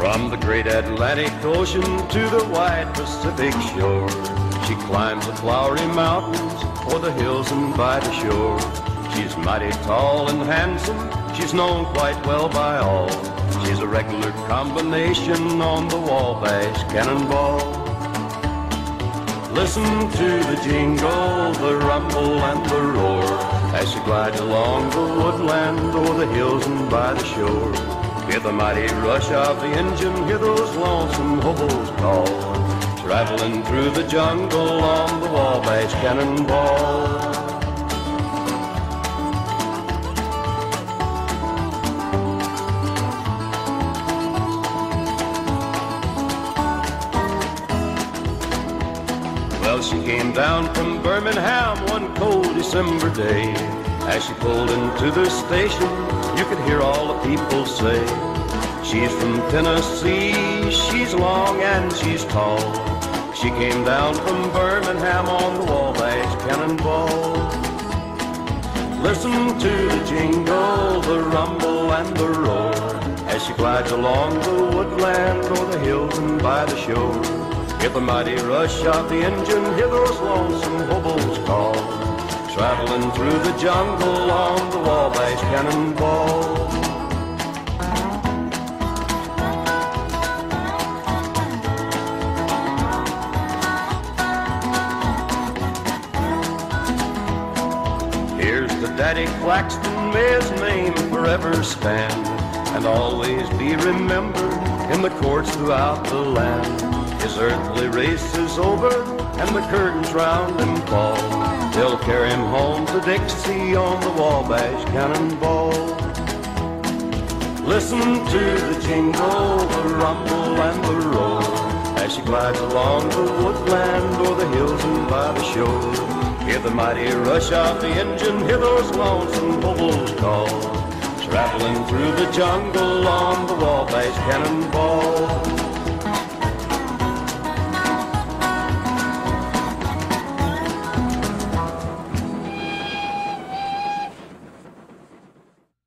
From the great Atlantic Ocean to the wide Pacific shore, she climbs the flowery mountains or the hills and by the shore. She's mighty tall and handsome, she's known quite well by all. She's a regular combination on the Wabash Cannonball. Listen to the jingle, the rumble and the roar, as she glides along the woodland or the hills and by the shore. Hear the mighty rush of the engine, hear those lonesome hobos call, traveling through the jungle on the Wabash Cannonball. Well, she came down from Birmingham one cold December day. As she pulled into the station, you could hear all the people say, she's from Tennessee, she's long and she's tall. She came down from Birmingham on the Wabash Cannonball. Listen to the jingle, the rumble and the roar, as she glides along the woodland or the hills and by the shore. Hear the mighty rush of the engine, hear those lonesome hobos call, traveling through the jungle on the Wabash Cannonball. Here's the Daddy Claxton, may his name forever stand, and always be remembered in the courts throughout the land. His earthly race is over, and the curtains round him fall. They'll carry him home to Dixie on the Wabash Cannonball. Listen to the jingle, the rumble and the roar, as she glides along the woodland or the hills and by the shore. Hear the mighty rush of the engine, hear those lonesome hobos call, traveling through the jungle on the Wabash Cannonball.